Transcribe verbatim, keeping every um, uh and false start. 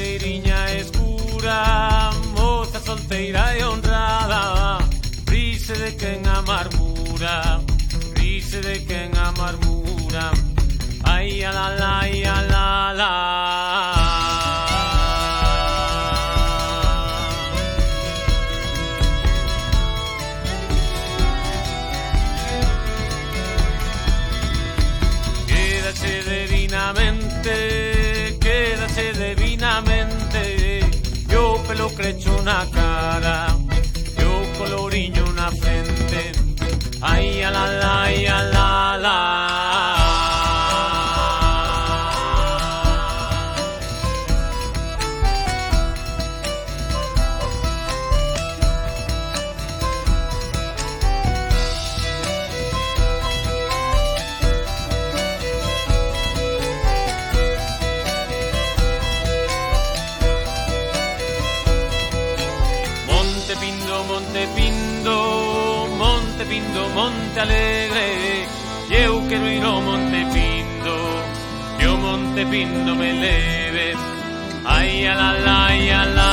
cadeiriña escura, moza solteira e honrada, rise de quen a marmura, rise de quen a marmura. Ai, a la la, ai, a la la. Quédase divinamente, quédase divinamente, yo pelo crecho na cara, yo coloriño na frente. Ai, a la la, ai, a la la. Monte Pindo, Monte Pindo, Monte Pindo, Monte Alegre, eu quero ir ao Monte Pindo, que o Monte Pindo me leve. Ai, a la la, ai, a la